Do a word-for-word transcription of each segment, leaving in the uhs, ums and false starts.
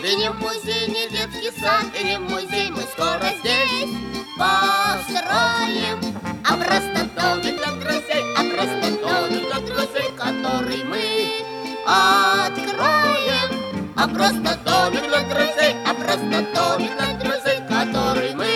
И не музей, не детский сад, и не музей, мы скоро здесь построим. А просто домик для друзей, а просто домик для друзей, который мы откроем. А просто домик для друзей, а просто домик для друзей, который мы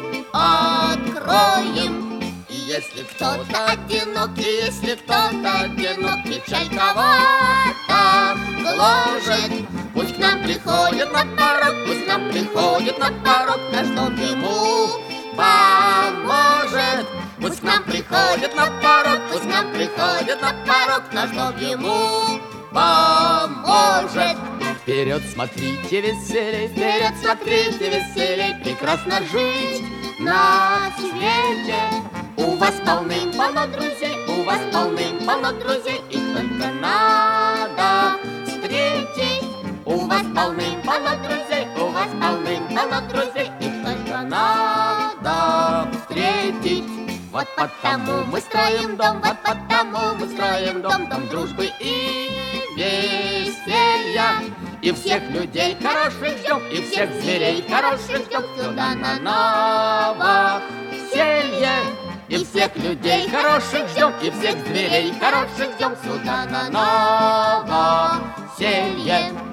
откроем. И если кто-то одинок, и если кто-то одинок, печаль кого-то гложет, пусть к нам приходит на порог, пусть к нам приходит на порог, наш дом ему поможет. Пусть к нам приходит на порог, пусть к нам приходит на порог, наш дом ему поможет. Вперед смотрите веселей, Вперед смотрите веселей, прекрасно жить на свете. У вас полным-полно друзей, у вас полным-полно друзей, их только надо встретить. У вас полным-полно друзей, у вас полным-полно друзей, их только надо встретить. Вот потому мы строим дом, вот потому мы строим дом, дом дружбы и веселья. И всех людей хороших ждем, и всех зверей хороших ждем сюда на новоселье. И всех людей хороших ждем, и всех зверей хороших ждем сюда на новоселье.